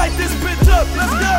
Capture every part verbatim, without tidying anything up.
light this bitch up. Let's go.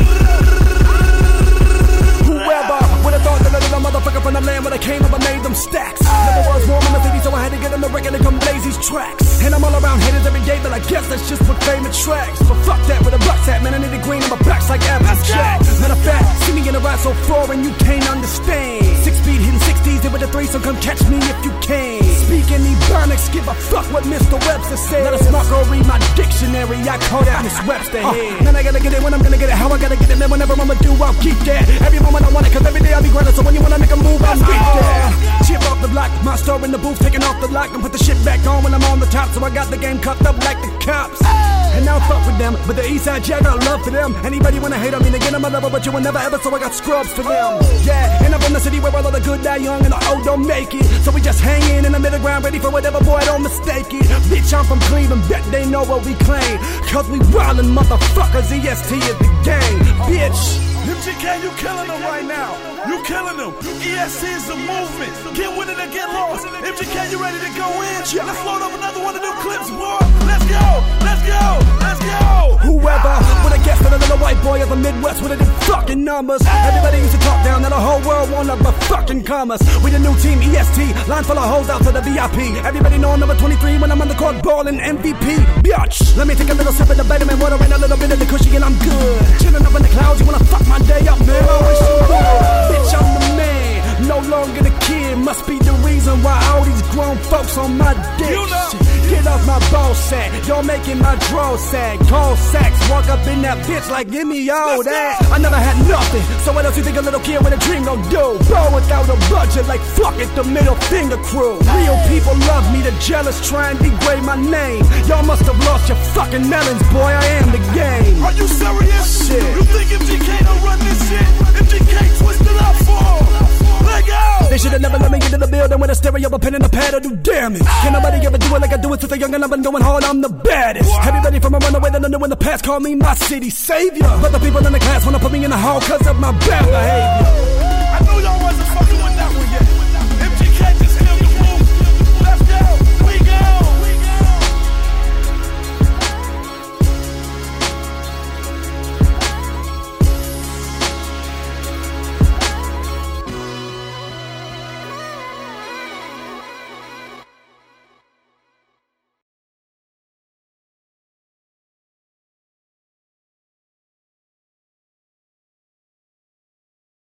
Whoever would have thought that a little motherfucker from the land where they came up and made them stacks. Never was warm in the city, so I had to get on the record and come blaze these tracks. And I'm all around haters every day, but I guess that's just what fame attracts. But fuck that, with a buck's at, man, I need a green on my back's like Applejack. Matter of fact, see me in a ride so foreign you can't understand. Six feet hitting sixties and with a three, so come catch me if you can. Speaking Ebonics, give a fuck what Mister Webster said. Let a smart girl read my dictionary, I call that Miss Webster head. Man, I gotta get it when I'm gonna get it, how I gotta get it, man, whenever I'ma do, I'll keep that. Every moment I want it, cause every day I'll be grinding, so when you wanna make a move, I'll be there. Chip off the block, my store in the booth, taking off the lock, and put the shit back on when I'm on the top, so I got the game cuffed up like the cops. And now fuck with them, but the Eastside Jack got love for them. Anybody wanna hate on me, they get on my level, but you will never ever, so I got scrubs for them. Yeah, and I'm from the city where all of the good die young and the old don't make it. So we just hanging in the middle ground, ready for whatever, boy, don't mistake it. Bitch, I'm from Cleveland, bet they know what we claim. Cause we wildin' motherfuckers, E S T is the game, bitch. M G K, you killing them right now. You killing them. E S T is the movement. Get with it or get lost. M G K, you ready to go in? Let's load up another one of them clips, boy. Let's go. Let's go. Let's go. Whoever would have guessed that a little white boy of the Midwest would have did fucking numbers. Everybody used to talk down that the whole world wanted but fucking commerce. We the new team, E S T. Line full of hoes out to the V I P. Everybody know I'm number twenty-three when I'm on the court ballin' M V P. Bitch. Let me take a little sip of the vitamin water and a little bit of the cushy and I'm good. Chillin' up in the clouds, you wanna fuck my day up, man? I wish you would. Bitch, I'm the man, no longer the kid. Must be the reason why all these grown folks on my dick. You know. Get off my ball sack, you're making my draw sack. Call sacks, walk up in that bitch like give me all Let's that. go. I never had nothing, so what else you think a little kid with a dream gon' do? Ball without a budget, like fuck it, the middle finger crew. Real people love me, the jealous try and degrade my name. Y'all must have lost your fucking melons, boy, I am the game. Are you serious? Shit. You think M G K don't run this shit? M G K twisted up for. Let go. They should've never let me get in the building with a stereo, a pen and a pad to do damage. Can't nobody ever do it like I do it since a young and I've been going hard, I'm the baddest. Everybody from a runaway that I knew in the past call me my city savior. But the people in the class wanna put me in the hall cause of my bad behavior.